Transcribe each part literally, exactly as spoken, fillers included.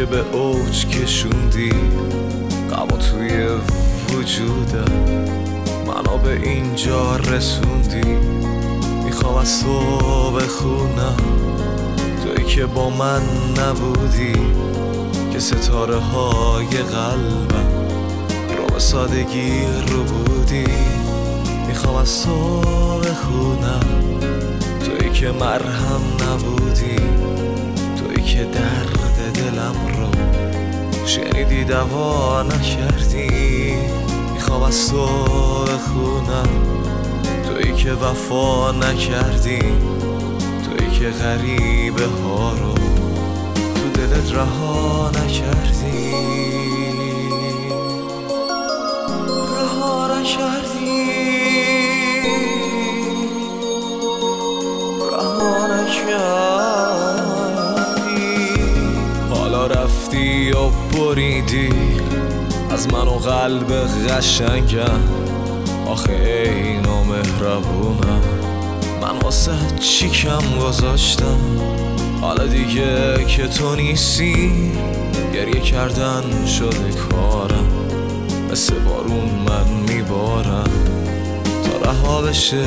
به اوج کشوندی غمو توی وجودم، منو به اینجا رسوندی. میخوام از تو بخونم تویی که با من نبودی، که ستاره های قلبم رو به سادگی رو بودی. میخوام از تو بخونم تویی که مرهم نبودی، تویی که درد دلم رو شنیدی دوا نکردی. میخوام از تو بخونم تویی که وفا نکردی، تویی که غریبه ها رو تو دلت رها نکردی. رها نکردی، رها نکردی. حالا رفتی و بریدی از من و قلب قشنگم. آخه این و مهربونم، من واسه چی کم گذاشتم؟ حالا دیگه که تو نیستی گریه کردن شده کارم، مثل بارون من میبارم تا رها بشه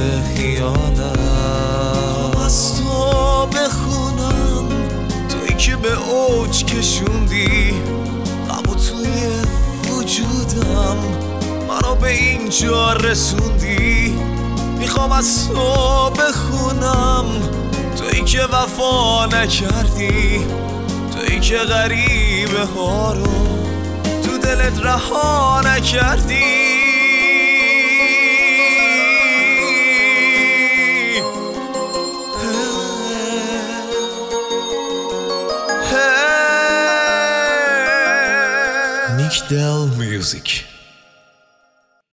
خیالم. از تو بخونم تویی که به اوج کشوندی غمو توی وجودم، منو به اینجا رسوندی. میخوام از تو بخونم تویی که وفا نکردی، تویی که غریبه ها رو تو دلت رها نکردی. Nick Del Music.